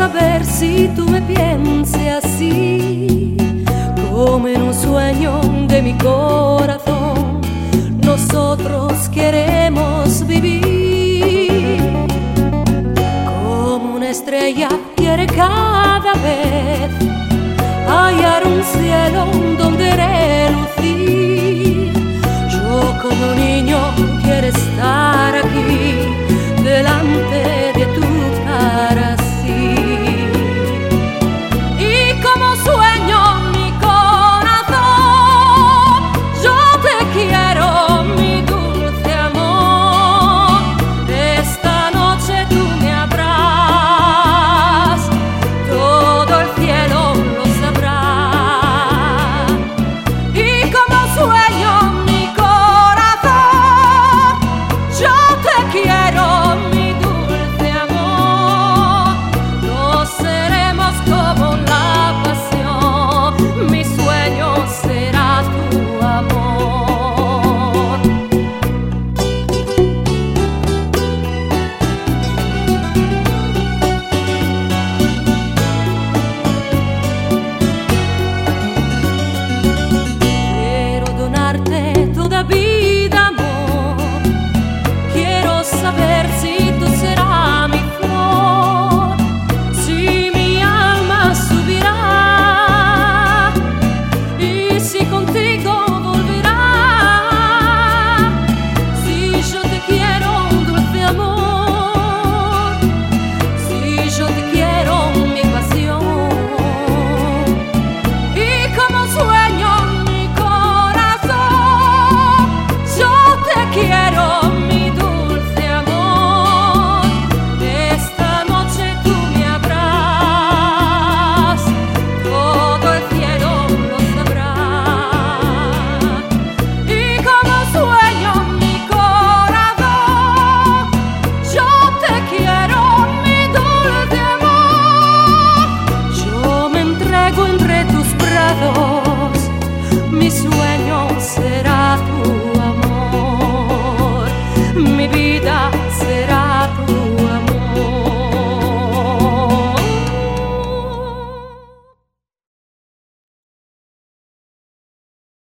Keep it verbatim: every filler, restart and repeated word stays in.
saber si tú me piensas así, como en un sueño de mi corazón. Nosotros queremos vivir como una estrella quiere cada vez hallar un cielo donde relucir. Yo como niño quiero estar aquí delante